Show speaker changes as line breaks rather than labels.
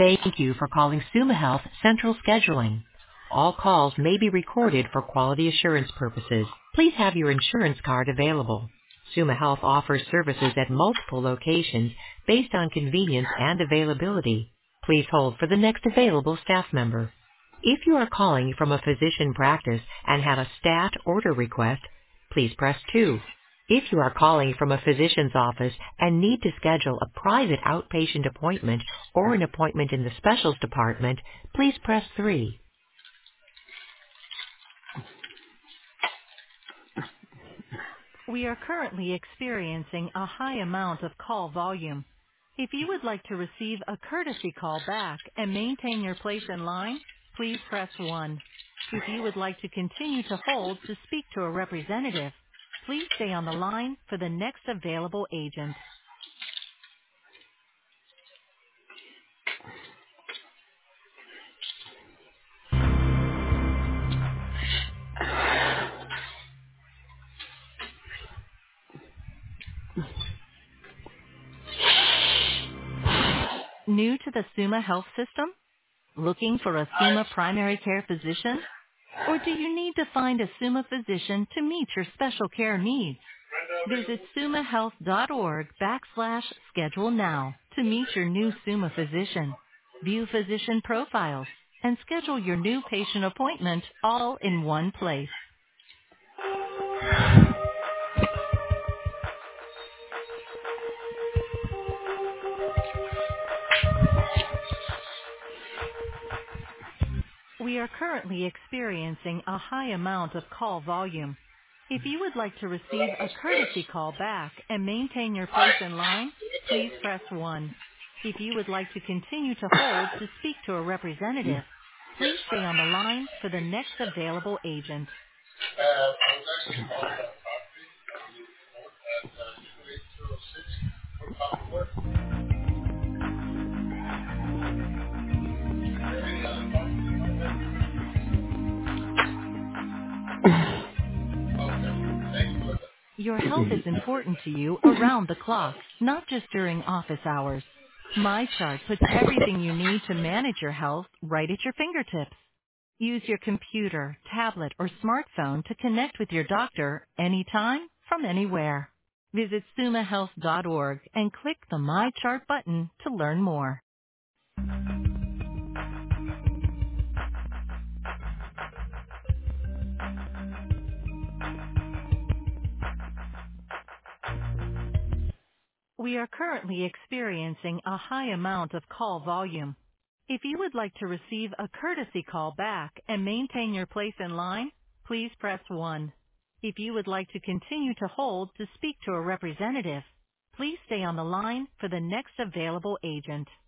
Thank you for calling Suma Health Central Scheduling. All calls may be recorded for quality assurance purposes. Please have your insurance card available. Suma Health offers services at multiple locations based on convenience and availability. Please hold for the next available staff member. If you are calling from a physician practice and have a stat order request, please press 2. If you are calling from a physician's office and need to schedule a private outpatient appointment or an appointment in the specials department, please press 3. We are currently experiencing a high amount of call volume. If you would like to receive a courtesy call back and maintain your place in line, please press 1. If you would like to continue to hold to speak to a representative, please stay on the line for the next available agent. New to the Suma Health System? Looking for a Suma primary care physician? Or do you need to find a Suma physician to meet your special care needs? Visit sumahealth.org/schedule now to meet your new Suma physician, view physician profiles, and schedule your new patient appointment all in one place. We are currently experiencing a high amount of call volume. If you would like to receive a courtesy call back and maintain your place in line, please press 1. If you would like to continue to hold to speak to a representative, please stay on the line for the next available agent. Your health is important to you around the clock, not just during office hours. MyChart puts everything you need to manage your health right at your fingertips. Use your computer, tablet, or smartphone to connect with your doctor anytime, from anywhere. Visit sumahealth.org and click the MyChart button to learn more. We are currently experiencing a high amount of call volume. If you would like to receive a courtesy call back and maintain your place in line, please press 1. If you would like to continue to hold to speak to a representative, please stay on the line for the next available agent.